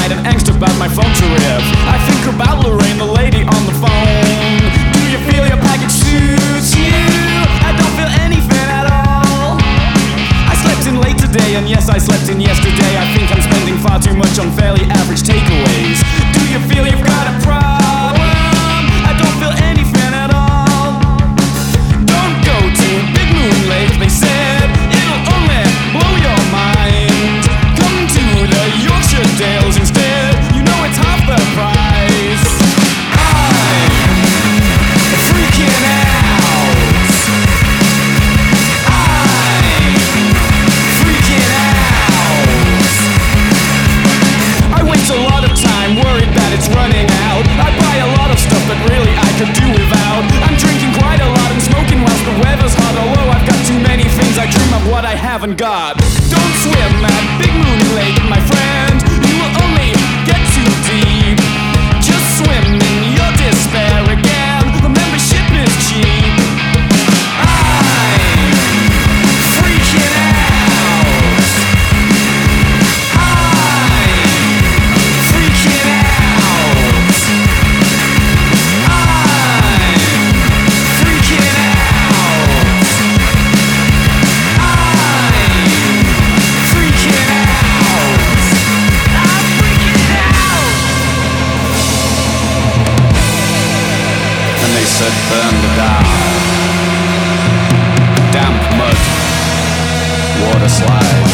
inside and angst about my phone to riff. I think about Lorraine, the lady on the phone. Do you feel your package suits you? I don't feel anything at all. I slept in late today, and yes, I slept in yesterday. I think I'm spending far too much on fairly average takeaways. Do you feel you've got a problem? I don't feel anything at all. Don't go to Big Moon Lake, they said it'll only blow your mind. Come to the Yorkshire Dales instead, you know it's half the price. I'm freaking out. I'm freaking out. I waste a lot of time worried that it's running out. I buy a lot of stuff that really I could do without. I'm drinking quite a lot and smoking whilst the weather's hot. Although I've got too many things, I dream of what I haven't got. Don't swim at Big Moon Lake, my friend. You will only get too deep. Just swim in your despair again. The membership is cheap. I'm freaking out. I'm freaking out. I'm freaking out. I'm freaking out. I'm freaking out. And they said burn the down. Damp mud, water slide.